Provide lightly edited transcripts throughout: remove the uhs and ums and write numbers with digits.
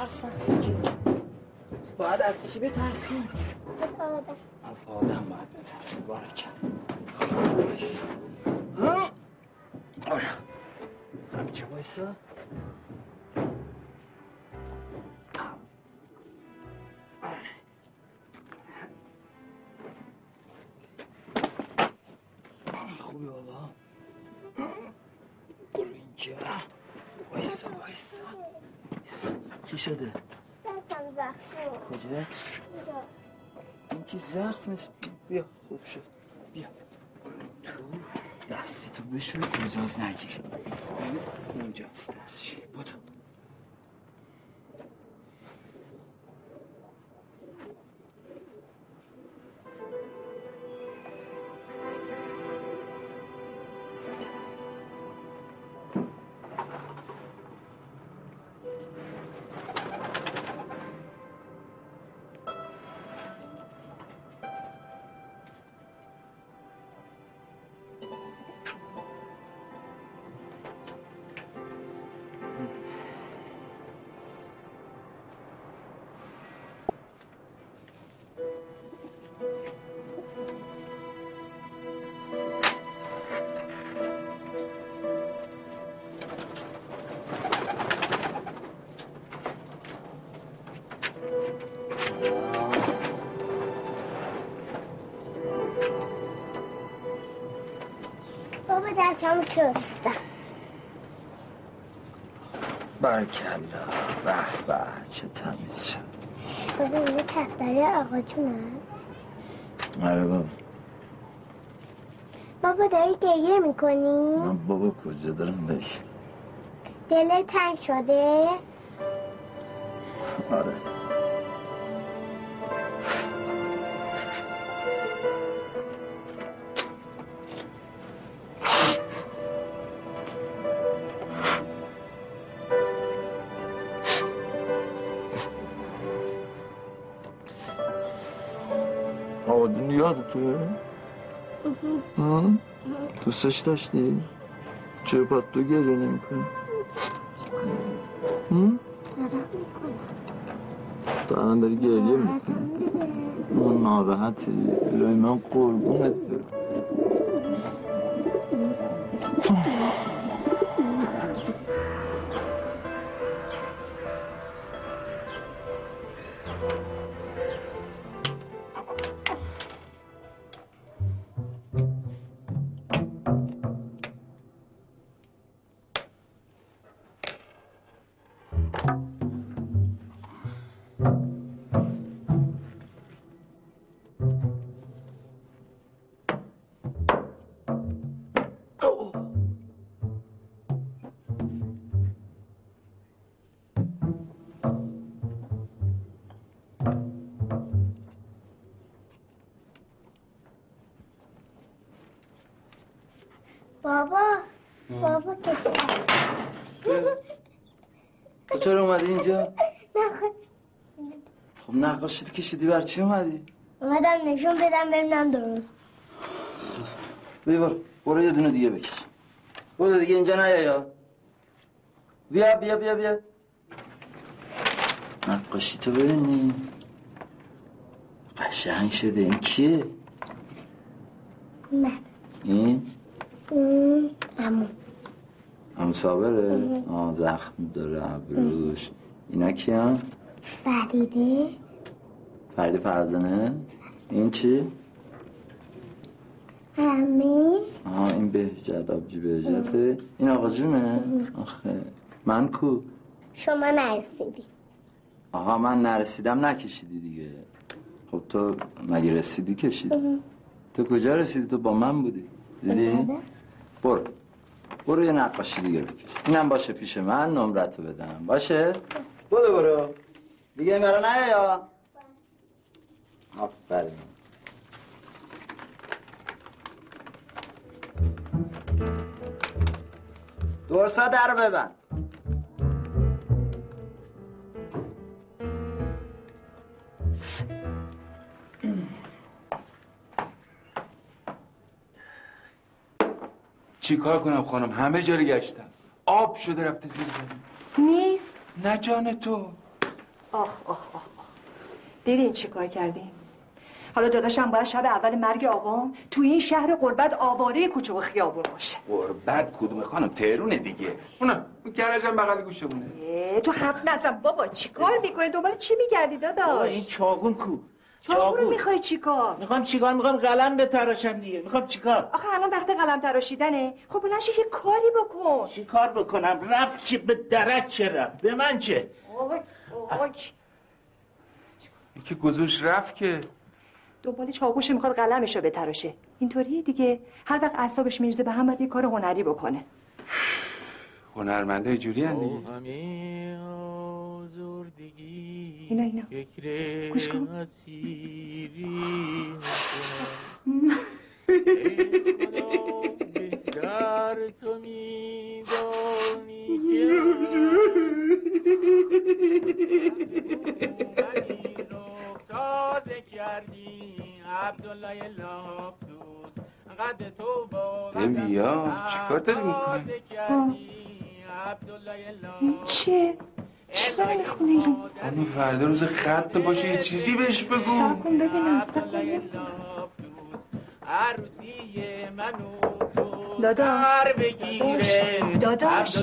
بترسن؟ باید از چی بترسیم؟ از آدم. از آدم باید بترسیم. بارکن بایسا. همینجا بایسا. خوبی بابا؟ برو اینجا. بایسا بایسا. چی شده؟ دستم زخم. کجا؟ اینجا. این که زخم است. بیا خوب شد. بیا برو تو دستتو بشوی گزاز نگیری. اونجاست دستشوی. بودو. بابا دستم شستم. بارکلا. به به چه تمیز شد. بابا اینه کفتری آقا جونه؟ آره بابا. بابا داری گریه میکنی؟ من بابا کجا دارم داری؟ دلت تنگ شده؟ آره. آقا یاد توه؟ دوستش داشتی؟ چرا پا تو گریه نمی کنی؟ دارم میکنم. تو الان داری گریه میکنی؟ اون ناراحتی. الهی من قربونت برم. بابا کشتم. تو چرا اومدی اینجا؟ خب نقاشی کشیدی بر چی اومدی؟ اومدم نشون بدم ببینم درست. برو یه دونه دیگه بکش. برو دیگه اینجا نیا یا. بیا نقاشی تو ببینی. قشنگ شده. این کیه؟ من. این؟ عمو صابره؟ زخم داره ابروش. اینا کیان؟ فریده فرزانه. این چی؟ امی. این بهجت آبجی بهجته. این آقا جونه؟ آخه من کو؟ شما نرسیدی. آها من نرسیدم نکشیدی دیگه. خب تو مگه رسیدی کشیدی؟ تو کجا رسیدی؟ تو با من بودی دیدی؟ برو یه نقاشی دیگه بکش. اینم باشه پیش من نمرتو بدم. باشه؟ برو دیگه این برا نیا یا. آفرین. درسا در ببند. چی کار کنم خانم؟ همه جا رو گشتم. آب شده رفته زیر زمین. نیست؟ نه جان تو. آخ آخ آخ دیدین چی کار کردین؟ حالا داداشم باید شب اول مرگ آقام تو این شهر غربت آواره کوچه و خیابون باشه. غربت کدوم خانم؟ تهرونه دیگه. اون گرجم بغل گوشمونه. تو حرف نزن بابا. چی کار میکنی؟ دنبال چی میگردی داداش؟ این چاقون کو؟ چاقو رو میخوای چی کار؟ میخوام چیکار؟ میخوام قلم بتراشم دیگه. میخوام چیکار؟ آخه الان وقت قلم تراشیدنه. خب بلند شو یه کاری بکن. چی کار بکنم؟ رفت چی به درک چه رفت؟ به من چه؟ آی یکی گذوش رفت که دنبال چاقوشه میخواد قلمشو بتراشه. اینطوریه دیگه. هر وقت اعصابش میرزه به هم باید یه کار هنری بکنه. هنرمنده جوری هن دیگه. اینا گوش کن. بیا چیکار داری میکنی؟ چیه؟ چی داری میخونه این؟ خانم فردا روز ختم باشه یه چیزی بهش بگو. سب کن ببینم. داداش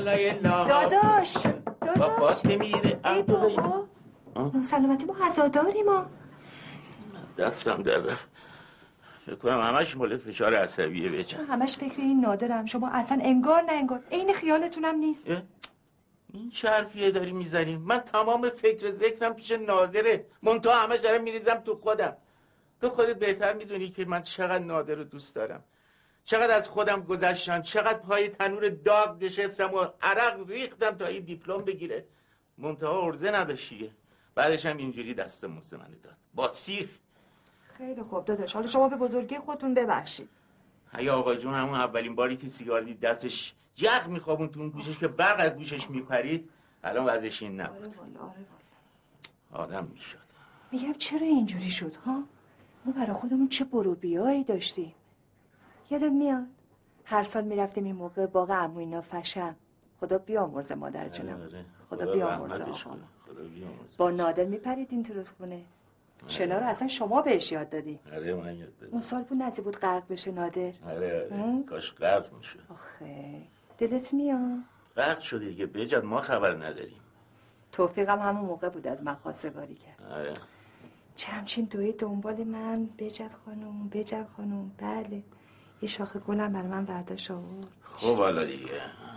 ای بابا سلامتی ما عزاداری ما. دستم در رفت. فکر کنم همش مال فشار عصبیه بچن. همش فکر این نادرم. شما اصلا انگار نه انگار عین خیالتونم نیست. این چه حرفیه داری میزنی؟ من تمام فکر ذکرم پیش نادره. منتها همش دارم میریزم تو خودم. تو خودت بهتر میدونی که من چقدر نادر رو دوست دارم. چقدر از خودم گذشتم. چقدر پای تنور داغ نشستم و عرق ریختم تا این دیپلم بگیره. منتها عرضه نداشتیه. بعدش هم اینجوری دست موز منو داد. با سیخ. خیلی خوب داداش. حالا شما به بزرگی خودتون ببخشید. ای آقا جون همون اولین باری که سیگار دید دستش جغ میخوابون تو اون گوشش که برق از گوشش میپرید. الان وضعش این نبود. آدم میشد. میگم چرا اینجوری شد ها؟ ما برای خودمون چه بروبیایی داشتیم. یادت میاد؟ هر سال میرفتیم این موقع باغ عمو اینا فشم. خدا بیامرز مادر جونم. خدا بیامرز آقا. با نادر میپریدین تو رودخونه. شنا رو اصلا شما بهش یاد دادی. آره من یاد دادم. اون سال بود نزدیک بود غرق بشه نادر. آره کاش غرق میشد. آخه دلت میاد؟ غرق شده دیگه بجد ما خبر نداریم. توفیقم همون موقع بود از من خواستگاری کرد. آره. چه همچین دوی دنبال من بجد خانم بله. یه شاخه گلم برای من برداشت آورد. خب حالا دیگه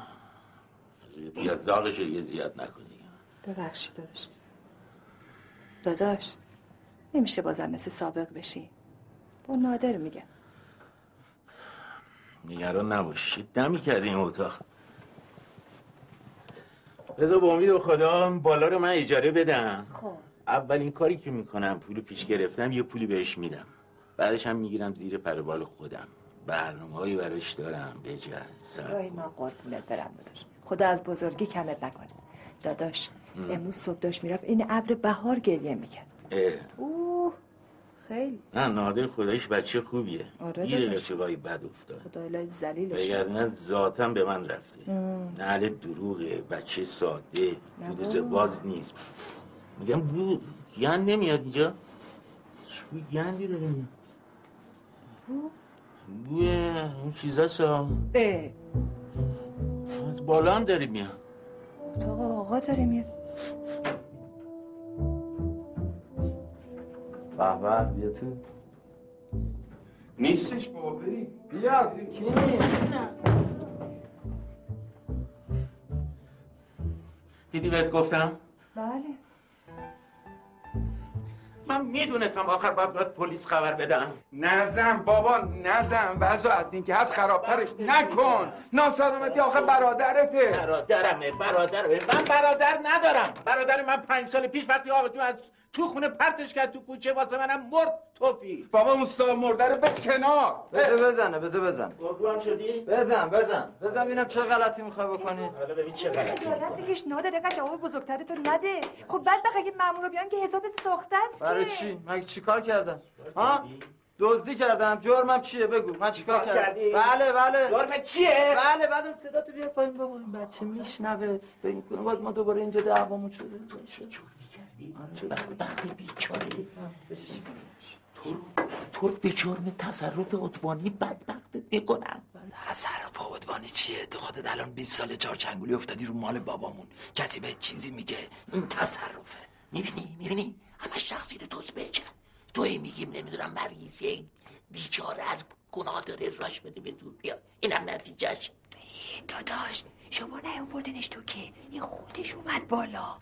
از داغش یه زیاد نکنی. ببخشید داداش نمیشه بازم مثل سابق بشی. با نادر میگم. نگران نباش. دمی کردی این اتاق. رضا با امید خدا بالا رو من اجاره بدم. خب اولین کاری که میکنم پول پیش گرفتم یه پولی بهش میدم. بعدش هم میگیرم زیر پروبال خودم. برنامه‌هایی براش دارم بجد. رای ما قربونت برم داداش. خدا از بزرگی کمت نکنه. داداش امروز صبح داشت میرفت این ابر بهار گریه میکرد. اوه خیلی. نه نادر خدایش بچه خوبیه. آره گیر رفیقای بد افتاد. خدا الهی ذلیلش. وگرنه ذاتاً به من رفته. نه دروغه، بچه ساده، بودوز باز نیست. میگم بو گند نمیاد اینجا؟ چه گندی داره میاد؟ بوی اون چیزاست ها. از بالا هم داره میاد. اتاق آقا داره میاد. به بیا تو. نیستش بابا بریم. بیا کی نیست؟ دیدی بهت گفتم؟ بله. من میدونستم آخر باید پلیس خبر بدم. نزن بابا نزن. وضع از این که هست خرابترش نکن. ناسلامتی آخه برادرته. برادرمه. من برادر ندارم. برادر من 5 سال پیش وقتی آقا جون از تو خونه پرتش کرد تو کوچه واسه منم مرد توفی. بابا اون سال مرده رو بس کنار. بزن. گفتگو هم شدی؟ بزن ببینم چه غلطی میخوای بکنی. حالا ببین چه غلطی. بگیش نادر اینقدر جواب بزرگتره تو نده. خب بعد اگه مامورا بیان که حسابت ساخته است. برای چی؟ مگه چیکار کردم؟ ها؟ دزدی کردم. جرمم چیه بگو. من چیکار کردم؟ بله. جرمت چیه؟ بله بعدم صدا تو بیار پایین بابا. این بچه میشنوه. فکر کنه باید ما دوباره اینجا دعوامون شده. فهمیدی؟ بدبخت بیچاره تو به جرم تصرف عدوانی بدبختت میکنن. تصرف عدوانی چیه؟ تو خودت الان 20 سال چارچنگولی افتادی رو مال بابامون، کسی به چیزی میگه؟ این تصرفه. میبینی همش تقصیر توست بچه. توی میگیم نمیدونم مریضه بیچاره از گناه داره راش بده به دور بیا، اینم نتیجهش. داداش شما نیاوردنش تو که این خودش اومد بالا.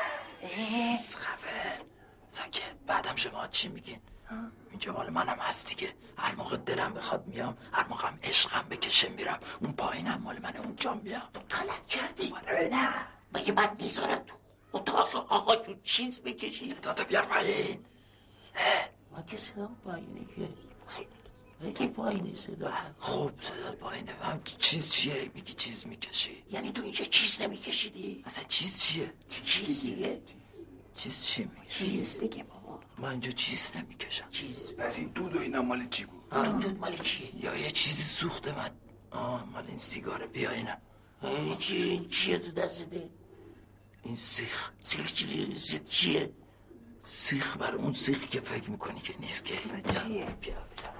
خفه ساکت. بعدم شما چی میگین؟ اینجا مال منم هست دیگه. هر موقع دلم بخواد میام، هر موقع هم عشقم بکشه میرم. اون پایینم مال منه، اونجا میام. غلط کردی. نه مگه من میذارم تو اتاق آقا جون چیز بکشی؟ صداتو بیار پایین. مگه صدا پایینه که مگه پایینه صدا؟ خب صدات پایینه. هم چیز چیه؟ میگی چیز میکشی؟ یعنی تو اینجا چیز نمیکشیدی؟ اصلا چیز چیه؟ چیز دیگه. چیز چی میگی؟ چیز دیگه بابا. من اینجا چیز نمیکشم. چیز. پس این دود و اینا مال چی بود؟ این دود مال چیه؟ یا یه چیزی سوخته من. مال این سیگاره. بیا اینم. چیه تو دسته؟ این سیخ. سیخ چیه؟ سیخ بر اون سیخی که فکر میکنی که نیست که. چیه؟ بیا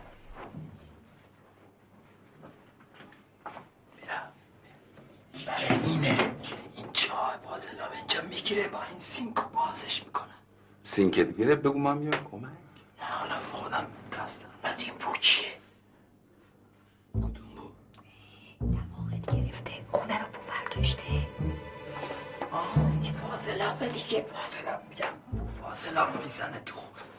برای اینه. این چاه فاضلاب اینجا میگیره، با این سینک رو بازش میکنه. سینک دیگه بگو من میام کمک. نه حالا خودم دستم. بعد این بو چیه؟ کدوم بو؟ دماغت گرفته، خونه رو بو داشته. این فاضلابه دیگه. فاضلاب میگم، بو فاضلاب میزنه تو.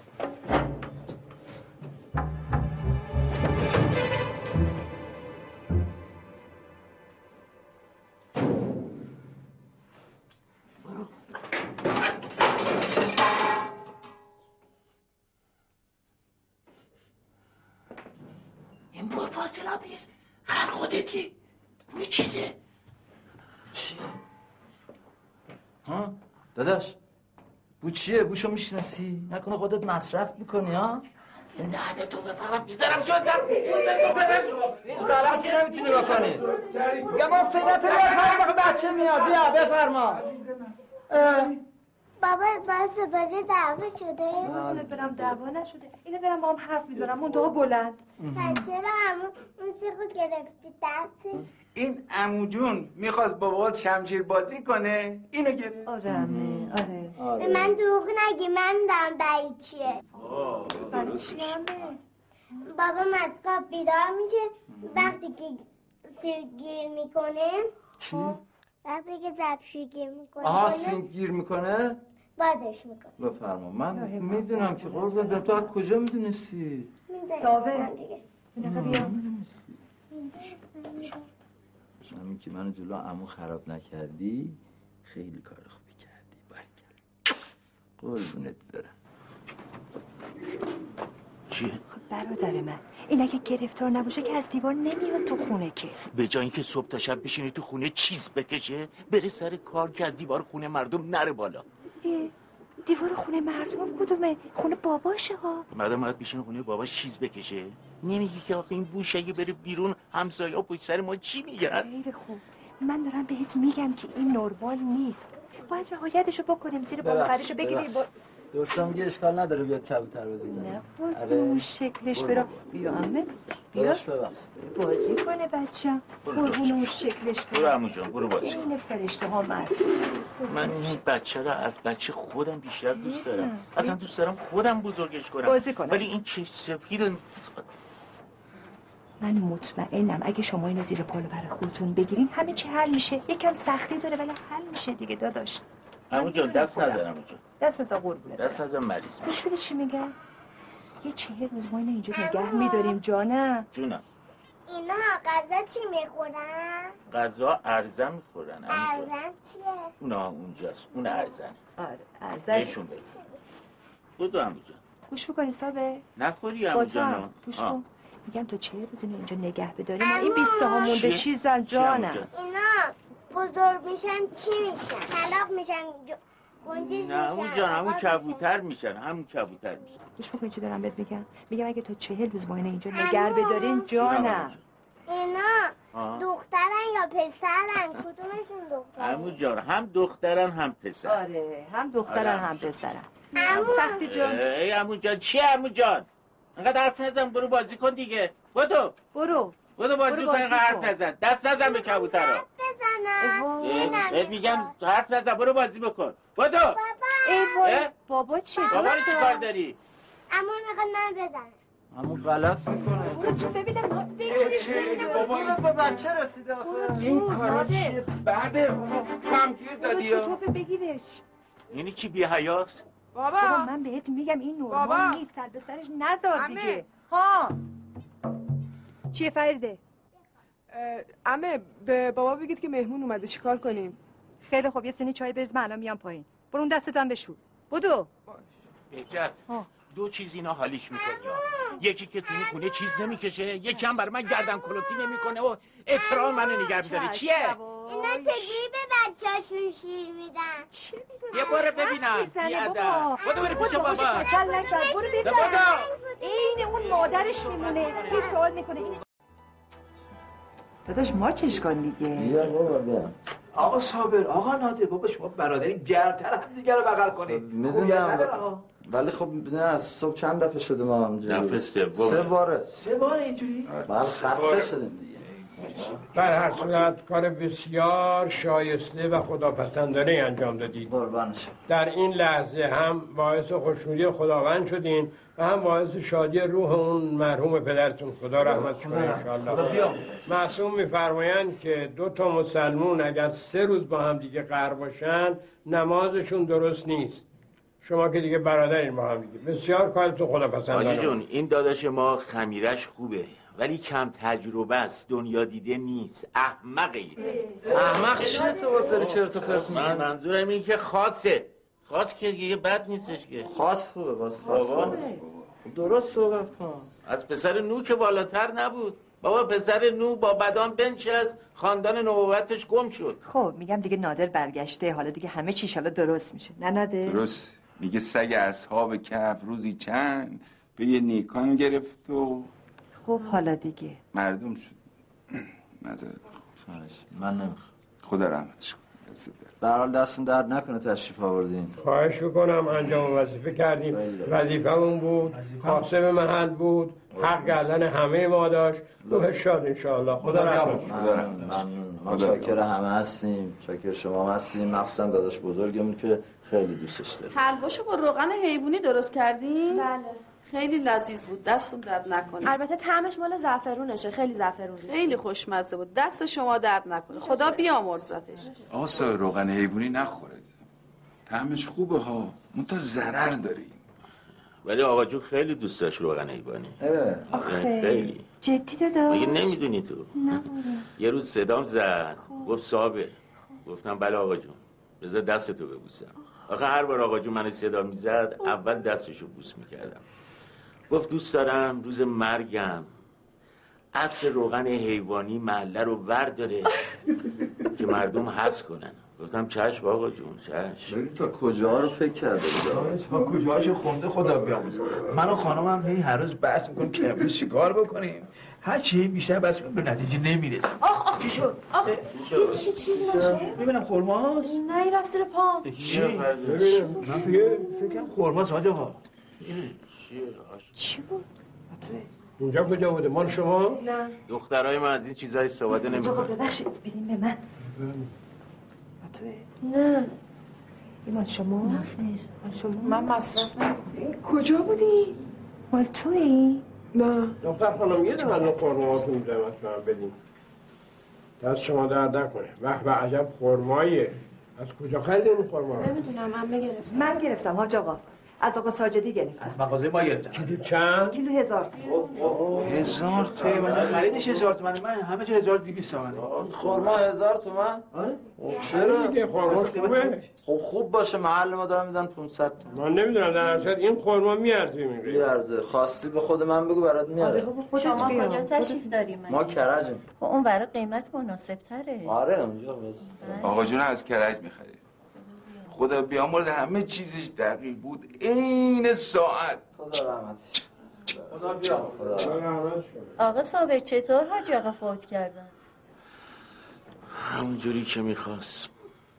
این بو فاضلاب نیست. هر خودتی بوی چیزه. چیه؟ ها؟ داداش بو چیه؟ بوشو میشناسی؟ نکنه خودت مصرف میکنی ها؟ دهنه تو بفهمم میذارم شدم. این غلطی نمیتونی بکنی. یا ما صدت رو بفرما. بچه میاد. بیا بفرما. بابا باز دوباره دعوا شده. اینو برم دعوا نشده. اینو برم با هم حرف میزنم منتها بلند. پس چرا همون اون سیخو گرفتی دست؟ این عمو جون میخواست بابات شمشیر بازی کنه، اینو گرفت. آره عمه، آره. به من دروغ نگی، من میدونم برای چیه. برای چی عمه؟ بابا از خواب بیدار میشه وقتی که سیر گیر میکنه. چی؟ وقتی که ظرفشویی گیر میکنه آها سینک گیر میکنه؟ بازش میکنه. بفرما. من میدونم که قربون دارم. تو از کجا میدونستی؟ صابر. بیا. همین که منو جلو عمو خراب نکردی خیلی کار خوبی کردی. بارکالله. قربونت برم. چیه؟ خب برادر من این اگه گرفتار نباشه که از دیوار نمیاد تو خونه که. به جای اینکه صبح تا شب بشینه تو خونه چیز بکشه بره سر کار که از دیوار خونه مردم نره بالا. دیوار خونه مردم کدومه؟ خونه باباشه ها. مردم باید بشینه خونه باباش چیز بکشه. نمیگی که آخه این بوش اگه بره بیرون همسایه‌ها پشت سر ما چی میگن؟ خیلی خوب. من دارم بهت میگم که این نرمال نیست. باید رعایتشو بکنیم. زیر بالا پرشو بگیری. دوستان میگه اشکال نداره بیاد کبوتر بازی کنه. نه اون شکلش برا. بیا عمه. بیا بازی کنه بچه‌م. قربون اون شکلش برو عمو جان برو بازی. این فرشته ها معصوم. من این بچه را از بچه خودم بیشتر دوست دارم. اصلا دوست دارم خودم بزرگش کنم. بازی کنم. ولی این چش سفید من مطمئنم اگه شما اینو زیر پالو برای خودتون بگیرین همه چی حل میشه. یکم سختی داره ولی حل میشه دیگه داداش. عمو جان دست نزن عمو جان. دست نزن قربونت. دست نزن مریض. گوش بده چی میگن؟ یه 40 روز ما اینو اینجا نگه میداریم جانم. جونم. اینا غذا چی میخورن؟ غذا ارزن میخورن عمو جان. ارزن چیه؟ اونا اونجاست. اون ارزن. آره ارزن. بهشون بده. بودو عمو جان. گوش میکنی صابه؟ نخوری عمو جان. گوش کن. میگم تو 40 روز اینو اینجا نگه بداریم. این 20 ها مونده چیزم جانم. اینا بزرگ میشن چی میشن؟ طلاق میشن گنجش میشن؟ نه عمو جان همون کبوتر میشن. همون کبوتر میشن. گوش میکنی چی دارم بهت میگم؟ میگم اگه تو 40 روز ما اینو اینجا نگه بدارین جانم. اینا دخترن یا پسرن؟ کدومشون دخترن؟ عمو جان هم دخترن هم پسر. آره هم دخترن هم پسرن. سختی جان. ای عمو جان چی عمو جان؟ انقدر حرف نزن، برو بازی کن دیگه. برو بازی کن، اینقدر حرف نزن. دست نزن به کبوترها. بزنم. بهت میگم حرف نزن، برو بازی بکن. برو. بابا چی؟ بابا رو چیکار داری؟ اما میخواد من بزنم. همون غلط میکنه. ببینم بابا با بچه رسیده آخه. این کارا چیه؟ بعده کمگیر دادی یا؟ توفه بگیرش. یعنی چی بی حیاس؟ بابا من بهت میگم این نورمال نیست، سر به سرش نذار دیگه. ها چیه فریده؟ عمه به بابا بگید که مهمون اومده، چیکار کنیم؟ خیلی خوب، یه سینی چای بریز، من الان میام پایین. برو اون دستتم بشور. بدو. بهجت دو چیز اینا حالیش میکنی. یکی که تو این خونه چیز نمیکشه، یکی هم برای من گردن کلفتی نمیکنه و احترام منو نگه میداره. چیه؟ اینا چجوری به بچه‌شون شیر میدن؟ چی میدونم؟ یه باره ببینم. بیادر. بدو بری پیش بابا. کچل نکرد. برو ببینم. این اون مادرش میمونه. هی سوال میکنه این داداش ماچش کن دیگه. بیا بابا بیا. آقا صابر، آقا نادر، بابا شما برادری گرمتر هم دیگه رو بغل کنید. میدونم ولی خب نه از صبح چند دفعه شده ما همجوری؟ دفعه سوم. 3 باره. 3 بار اینجوری؟ بله خسته شدیم دیگه. در هر صورت کار بسیار شایسته و خداپسندانه انجام دادید. قربانش. در این لحظه هم باعث خوشنودی خداوند شدین و هم باعث شادی روح اون مرحوم پدرتون. خدا رحمتش کنه انشاءالله. معصوم میفرمایند که 2 مسلمون اگر 3 روز با هم دیگه قهر باشن نمازشون درست نیست. شما که دیگه برادرین با هم دیگه. بسیار کارتون خداپسندانه. حاجی جون این داداش ما خمیرش خوبه ولی کم تجربه است، دنیا دیده نیست، احمقه. احمق چیه تو بطوری چرت و پرت میگی؟ من منظورم این که خاصه. خاص که دیگه بد نیستش که. خاص خوبه باز خاص. درست صحبت کن. از پسر نو که والاتر نبود. بابا پسر نو با بدان بنشست، خاندان نبوتش گم شد. خب میگم دیگه نادر برگشته، حالا دیگه همه چیش حالا درست میشه. نه نادر؟ درست. میگه سگ اصحاب کهف روزی چند به یه نیکان گرفت و خب حالا دیگه مردم شد. نظر من نمیخوام. خدا رحمتش کنه. در حال دستون درد نکنه تشریف آوردین. خواهش میکنم انجام وظیفه کردیم. وظیفمون بود، خاصه محل بود، حق گردن همه ما داشت. روح شاد انشاءالله. خدا رحمتش کنه. ما شاکر همه هستیم، شاکر شما هستیم، مخصوصا داداش بزرگمون که خیلی دوستش داریم. حلواشو با روغن حیوانی درست کردین؟ بله. خیلی لذیذ بود، دستتون درد نکنه. البته طعمش مال زعفرونشه، خیلی زعفرون. خیلی خوشمزه بود، دست شما درد نکنه. خدا بیامرزتش. آسا روغن حیوانی نخوره. طعمش خوبه ها، منتها ضرر داری. ولی آقا جون خیلی دوست داشت روغن حیوانی. آخه خیلی. جدی داداش؟ مگه نمیدونی تو؟ نه. یه روز صدام زد، گفت صابر. گفتم بله آقا جون، بذار دستتو ببوسم. آخه هر بار آقا جون من صدا میزد اول دستشو بوس میکردم. گفت دوست دارم روز مرگم عطر روغن حیوانی محله رو ورداره که مردم حس کنن. گفتم چشم آقا جون چشم. ببین تا کجا رو فکر کرده بود؟ تا کجاش خونده خدا بیامرزه. من و خانمم هی هر روز بحث میکنیم که امروز چیکار بکنیم. هر چی بیشتر بحث میکنیم به نتیجه نمیرسیم. آخ چی شد؟ چی چیزی نشد؟ ببینم خرماست؟ نه این رفت زیر پام. چی؟ من فکرم خرماست حاج آقا. چی بود؟ اینجا کجا بوده؟ مال شما؟ نه. دخترای من از این چیزا استفاده نمی‌کنن. ببخشید بدین به من. نه. این مال شما؟ نه خیر. مال شما؟ من مصرف نمی‌کنم. کجا بودی؟ مال تویی؟ نه. دختر خانم یه دونه از خرماهاتون زحمت کنم بدین. دست شما درد نکنه. به عجب خرماییه. از کجا خریدین این خرما؟ نمیدونم عمه گرفت. من گرفتم حاج آقا. از آقا ساجدی گرفتم. از مغازه ما گرفتم. کیلو چند؟ کیلو 1000 تومان. 1000 تومان. خریدش 1000 تومان. من همه جا 1200 تومانه. خرما 1000 تومان؟ آره. چرا دیگه خرماش خوبه؟ خب خوب باشه محل ما دارن میدن 500 تومان. من نمیدونم در اصل این خرما میارزه میگه. میارزه. خواستی به خود من بگو برات میاره. شما کجا تشریف داریم؟ ما کرجیم. خب اون برای قیمت مناسب تره. آره اونجا بس. آقا جون از کرج میخری. خدا بیامرز همه چیزش دقیق بود عین ساعت. خدا رحمتش. خدا بیامرزه. آقا صابر چطور حاج آقا فوت کردن؟ همونجوری که میخواست.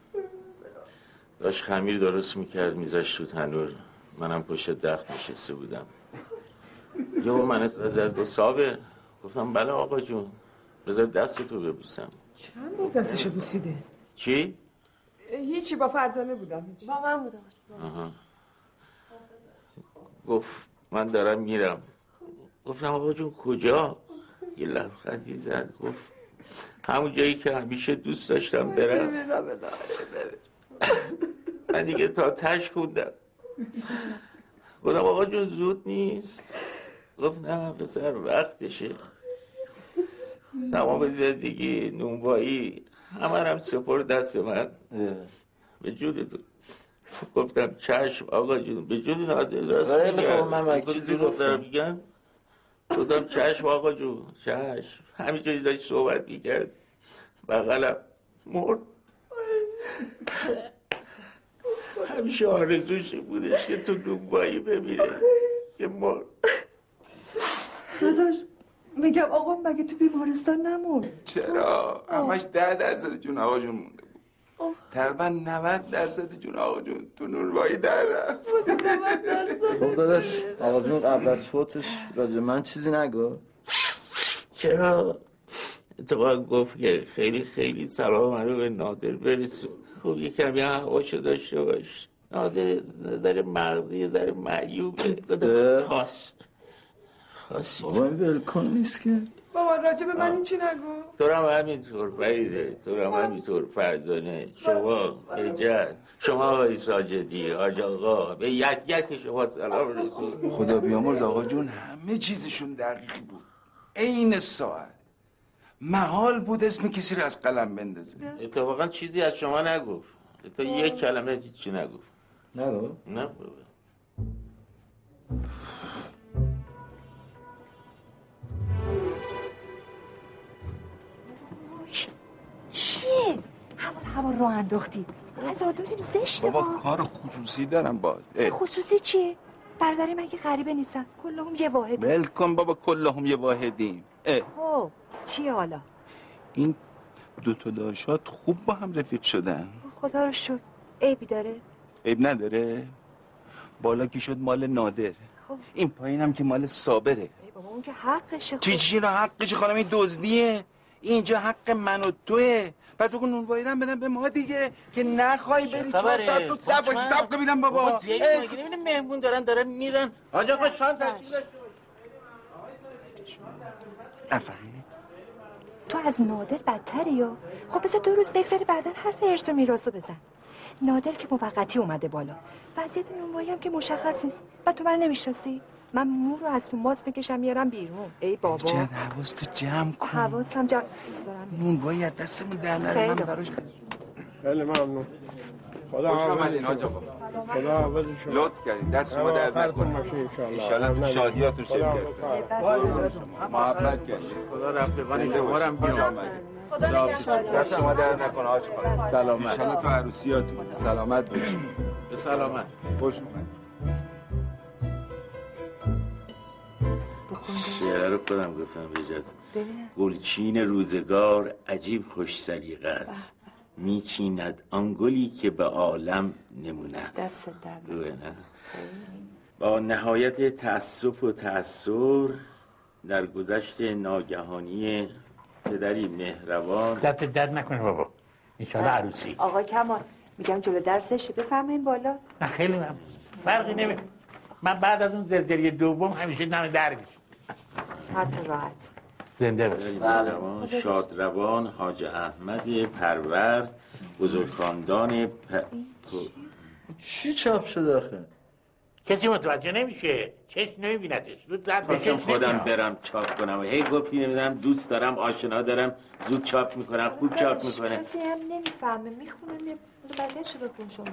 داشت خمیر درست میکرد میذاشت تو تنور، منم پشت دخت نشسته بودم. یهو من زد و صابر. گفتم بله آقا جون، بذار دستتو ببوسم. چند بار دستشو بوسیده؟ چی؟ هیچی، با فرزانه بودم. با من بودم. آها. گفت من دارم میرم. گفتم آقا جون کجا؟ یه لبخندی زد. گفت همون جایی که همیشه دوست داشتم برم. من دیگه تا تش خوندم. گفتم آقا جون زود نیست. گفت نه پسر وقتشه. تمام زندگی نونوایی همه هم سپر دست من به جونتون. گفتم چشم آقا جون، به جون نادر راست میگم. خیلی خوب، من چیزی گفتم میگم. گفتم چشم آقا جون، چشم. همینجوری داشت صحبت میکرد بغلم مرد. همیشه آرزوش بودش که تو نونوایی بمیره که مرد. داداش میگم آقا مگه تو بیمارستان نمون؟ چرا؟ همش 10% جون آقا جون مونده بود. تقریبا 90% جون آقا جون تو نونوایی در رفت. خب داداش آقا جون قبل از فوتش راجع من چیزی نگو؟ چرا؟ اتفاقا گفت که خیلی خیلی سلام منو به نادر برسون. خب یه کمی هواشو داشته باش. نادر نظر مغزی یه ذره معیوبه. خاصی بابا این ولکن نیست که. بابا راجع به من هیچی نگو. تو هم همینطور فریده، تو هم همینطور فرزانه، شما ایجاد، شما آقای ساجدی، حاج آقا، به یک شما سلام رسول. خدا بیامرز آقا جون همه چیزشون دقیق بود، عین ساعت. محال بود اسم کسی رو از قلم بندازه. اتفاقا چیزی از شما نگفت. تو یک کلمه هیچی نگفت. نگو؟ نه بابا. چیه؟ هوا رو انداختی. عزاداریم زشته. بابا کار خصوصی دارم باز. خصوصی چیه؟ برادری مگه غریبه نیستن؟ کلهم یه واحد. ول کن بابا، کلهم یه واحدیم. خب چیه حالا؟ این دو تا داشات خوب با هم رفیق شدن. خدا رو شکر. عیبی داره؟ عیب نداره. بالا که شد مال نادر. خب این پایینم که مال صابره. ای بابا اون که حقشه. چی رو حقشه خانم؟ این دزدیه. اینجا حق من و توه. پس بگو نونوایی رو بدن به ما دیگه که نخوای بری 4 ساعت تو صف باشی. صف ببینم بابا. نمی‌بینی مهمون دارن میرن. حاج آقا شان تشریف داشته نفهمی؟ تو از نادر بدتری یا؟ خب بذار 2 روز بگذره بعدن حرف ارث و میراثو بزن. نادر که موقتی اومده بالا، وضعیت نونوایی هم که مشخص نیست. و تو من نمیشناسی؟ من مو رو از تو ماس میکشم میارم بیرون. ای بابا جد حواستو جمع کن. حواسم جمع دارم. نونوایی از دستمون در نره. من براش خیلی ممنون. خدا خوش آمدین حاج آقا. خدا حافظ شما. لطف کردین. دست شما درد نکنه. ان شاءالله تو شادیاتون شرکت کنید. محبت کردین. خدا رفیقان شما رو هم بیامرزه. خدا دست شما درد نکنه حاج خانم. سلامت. ان شاءالله تو عروسیاتون سلامت باشید. به سلامت. خوش اومدید. شعره رو خودم گفتم بجد. گلچین روزگار عجیب خوش سلیقه است، میچیند آن گلی که به عالم نمونه است. دست درد. با نهایت تأسف و تأثر در گذشت ناگهانی پدری مهربان. دست درد نکنه بابا. انشالله عروسی. آقا کمال میگم جلو درسشه بفرمایین بالا. نه خیلی ممنون. فرقی نمیکنه. من بعد از اون زلزله دوم همیشه دم در میشم. حتی راحت. زنده باش. شادروان حاج احمد پرور بزرگخاندان چی چاپ شده آخه؟ کسی متوجه نمیشه. چشم نمیبینتش. خواستم خودم برم چاپ کنم. هی گفتی نمیدونم دوست دارم آشنا دارم زود چاپ میکنم خوب چاپ میکنه. کسی هم نمیفهمه میخونه بقیه‌شو بخون شما.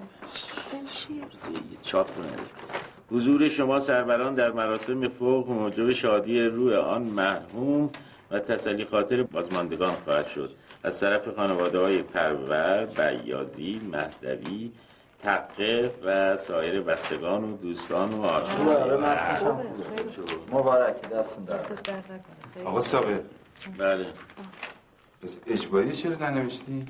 چاپ کنه. حضور شما سروران در مراسم فوق موجب شادی روح آن مرحوم و تسلی خاطر بازماندگان خواهد شد. از طرف خانواده‌های پرور، بیازی، مهدوی، تقه و سایر بستگان و دوستان و آشنایان. مبارک دستون درد. آقا صابر. بله. پس اجباری چرا ننوشتی؟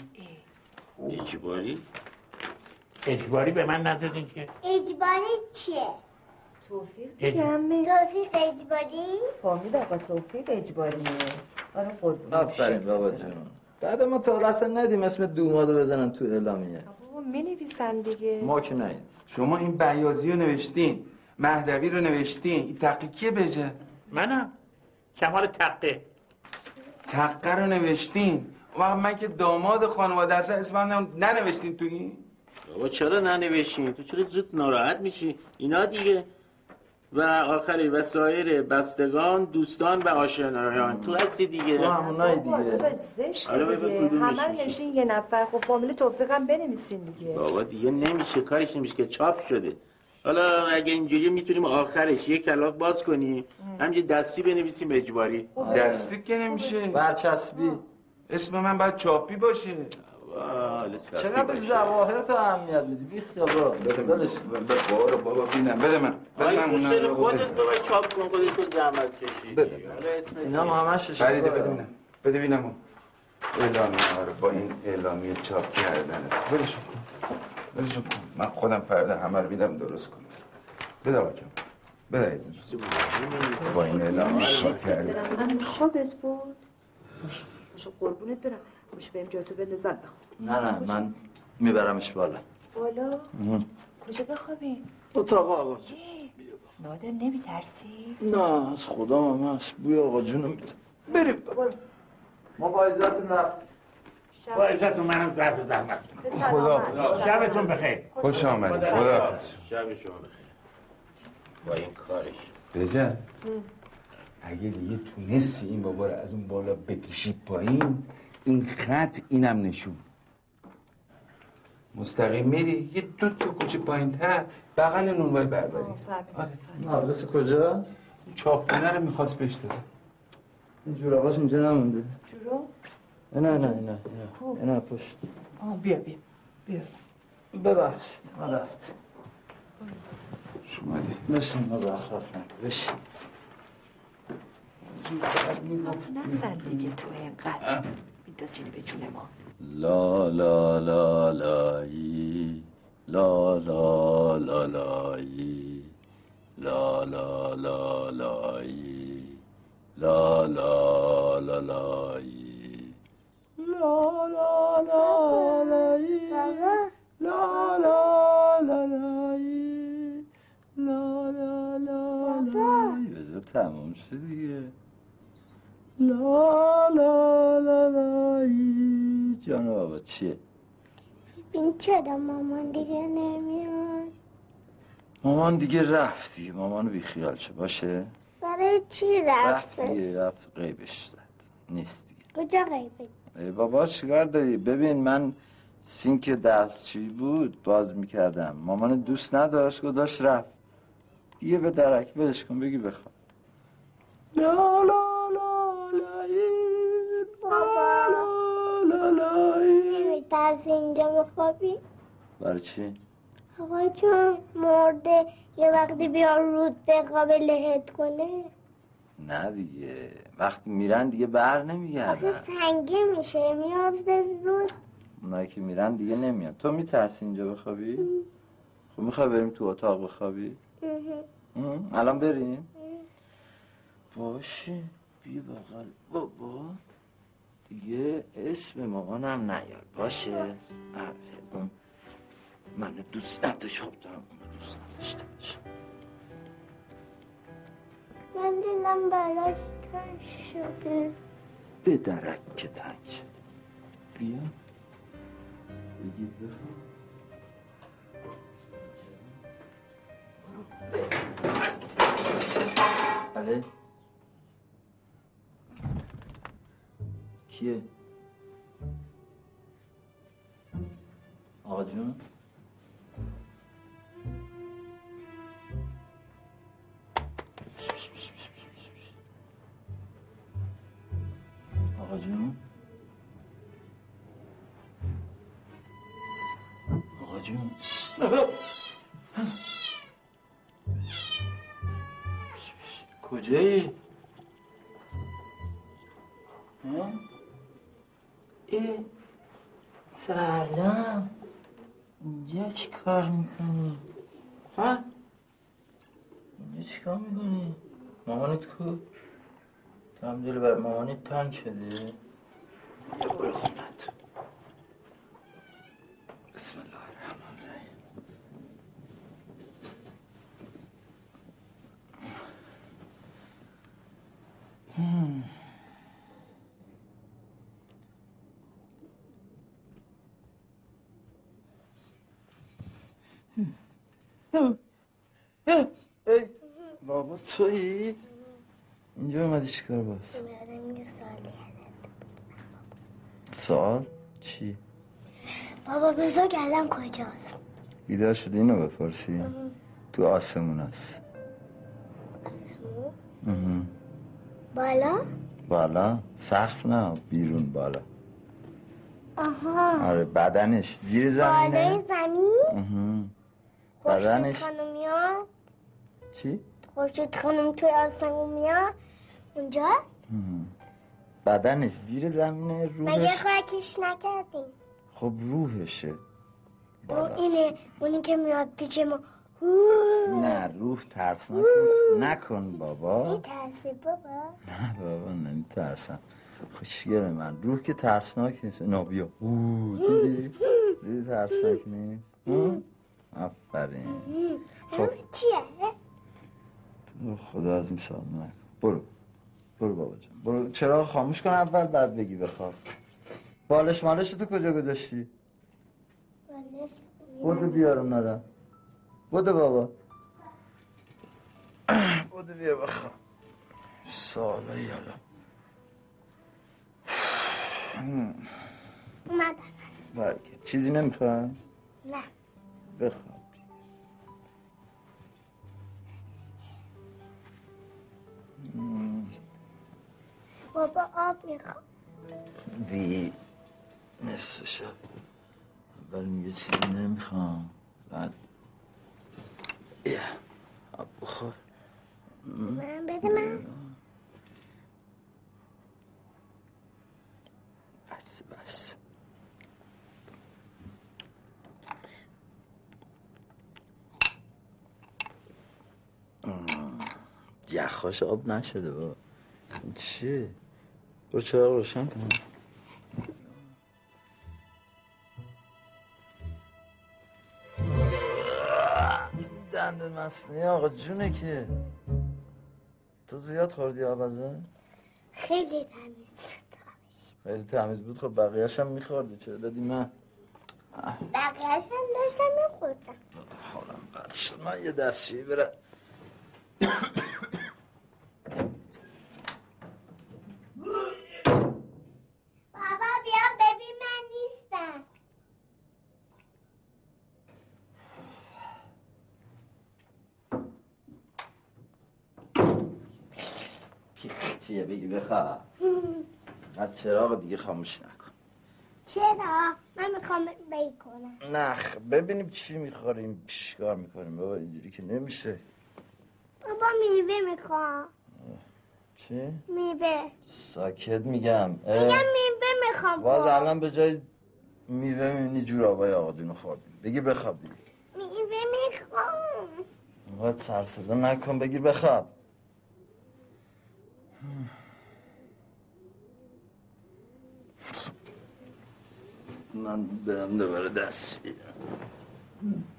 اجباری به من ندادین که. اجباری چیه؟ توفیق دیگه توفیق اجباری؟ فامیل آقا توفیق اجباریه. آره قربون. آفرین بابا جون. بعد ما تا اصلا ندیم اسم دومادو بزنن تو اعلامیه. بابا می‌نویسن دیگه. ما که نه. شما این بیاضی رو نوشتین، مهدوی رو نوشتین، این تقی کیه بجه؟ منم کمال تقه. تقه رو نوشتین. و من که داماد خانواده اصلا اسمم ننوشتین تو این؟ بابا چرا ننوشین؟ تو چرا زود ناراحت میشی؟ اینا دیگه. و آخری و سایر بستگان، دوستان و آشنایان. تو هستی دیگه. تو همونایی دیگه. بابا زشته آره دیگه. همه رو نوشتین یه نفر. خب فامیل توفیق هم بنویسین دیگه. بابا دیگه نمیشه، کارش نمیشه که چاپ شده. حالا اگه اینجوری میتونیم آخرش یه کلاغ باز کنیم، همینجوری دستی بنویسیم اجباری. دستی که نمیشه. برچسبی. اسم من باید چاپی باشه. چرا به ظواهر تو اهمیت میدی؟ بی خیابا. بلش بابا بابا بینم. بده من. آی اونم دوست رو خودت بده. بابا چاپ کن، خودت تو زحمت کشی. بده. حالا اسم اینا همش فریده بده بینم. بده بینم اون. اعلامیه رو با این اعلامیه چاپ کردن. بدشون کن. بدشون کن. من خودم فردا همه رو میدم درست کنم. بده آقا جان. بده ایزم. با این اعلامیه چاپ کردن. من خوابت بود. باشه قربونت برم. باشه بریم جای تو بندازم بخواب. نه من میبرمش بالا. بالا؟ کجا بخوابیم؟ اتاق آقا جون. نادر نمیترسی؟ نه از خدا هم هست. بوی آقا جونو میده. بریم ما با عزتون رفتیم. با عزتون منم درد زحمت. خدا شبتون بخیر. خوش آمدید. خدا شب شما بخیر. با این کارش بجن اگه دیگه تونستی این بابا رو از اون بالا بکشی پایین، این خط اینم نشون مستقیم میری یه 2 تا کوچه پایین تر بغل نونوای برداری. آدرس کجا؟ چاپخونه رو میخواست بهش داده. این جوراباش اینجا نمونده. جوراب؟ اینا پشت. بیا ببخشید من رفت. شما دی بشین ما بخلاف نکن بشین. نزن دیگه تو اینقدر میدازینه به جون ما. لا لا لا لایی لا لا لا لایی لا لا لا لایی لا لا لا لایی لا لا لا لایی لا لا لا لایی لا لا لا لایی بذار تموم شد دیگه. لا لا لا لایی جان بابا چیه؟ ببین چرا مامان دیگه نمیاد؟ مامان دیگه رفت دیگه. مامان بی خیال شو باشه. برای چی رفته؟ رفت غیبش زد نیست دیگه. کجا غیبه؟ ای بابا چیکار داری؟ ببین من سینک دستشویی بود باز میکردم. مامان دوست نداشت گذاشت رفت دیگه. به درک ولش کن بگی بخواب. لا لا لا لایی بابا لا لایی. نمیترسی اینجا بخوابی؟ برای چی؟ آقا چون مرده یه وقتی بیا رود به قابل لحت کنه. نه دیگه وقتی میرن دیگه بر آخه نمیگردن. سنگی میشه میافته رود. اونایی که میرن دیگه نمیان. تو میترسی اینجا بخوابی؟ خب میخوای بریم تو اتاق بخوابی؟ الان بریم؟ باشه بیا بغل بابا دیگه اسم مامانم نیار باشه. اون من دوست نداشت. خب تو هم اونو دوست نداشته باشه. من دلم براش تنگ شده. به درک که تنگ شده. بیا بگیر بخواب. بله کیه؟ آقا جون؟ آقا جون؟ آقا جون؟ کجایی؟ سلام. اینجا چی کار میکنی؟ ها؟ اینجا چی کار میکنی؟ مامانت کو؟ تو هم دل بر مامانت تنگ شده؟ برو خونت. بسم الله الرحمن الرحیم. ای بابا تویی؟ اینجا اومدی چیکار باز؟ اومدم یه سوالی سوال؟ چی؟ بابا بزرگ الان کجاست؟ بیدار شده اینو بپرسی؟ تو آسمون هست. بالا؟ بالا؟ سقف نه، بیرون بالا. آها. آره بدنش زیر زمینه. بالای زمین؟ بدنش خورشید خانم میاد؟ چی؟ خورشید خانم توی آسمون میاد؟ اونجاست؟ بدنش زیر زمینه، مگه روحش خاکش نکردیم؟ خب روحشه بالا. اینه اونی که میاد پیش ما. نه روح ترسناک نیست. نکن بابا. میترسی بابا؟ نه بابا نمیترسم. خوشگل من روح که ترسناک نیست. نابیا دیدی ترسناک نیست. آفرین. خب چیه؟ تو خدا از این سوال نکن. برو بابا جان برو. چراغ خاموش کن اول بعد بگی بخواب. بالش مالش تو کجا گذاشتی؟ بودو بیارم نرم. بودو بابا بودو بیا بخواب. ساله یالا اومدم. برکه چیزی نمیخوام؟ نه بخواب. بابا آب میخوام. دی نصف شب اول میگه چیزی نمیخوام بعد آب بخور. من بده من. بس یخاش آب نشده بابا. چیه؟ برو چراغ روشن کن. دند مصنوعی آقا جونه که تو زیاد خوردی آبازه؟ خیلی تمیز بود. خیلی تمیز بود. خب بقیه‌ش هم میخوردی چرا دادی من؟ بقیه‌ش هم داشتم میخوردم. حالم بد شد من یه دستشویی برم. بابا بیا ببین من نیستم. چیه بگی بخواب. بعد چراغ دیگه خاموش نکن. چرا؟ من میخوام بی کنم. نخ ببینیم چی میخوریم چیکار میکنیم بابا اینجوری که نمیشه. بابا میوه میخوام. چی؟ میوه. ساکت میگم. میگم میوه میخوام. باز الان به جای میوه میبینی جورابای آقا جونو خوردیم. بگیر بخواب دیگه. میوه میخوام. باید سر صدا نکن بگیر بخواب. من برم دوباره دست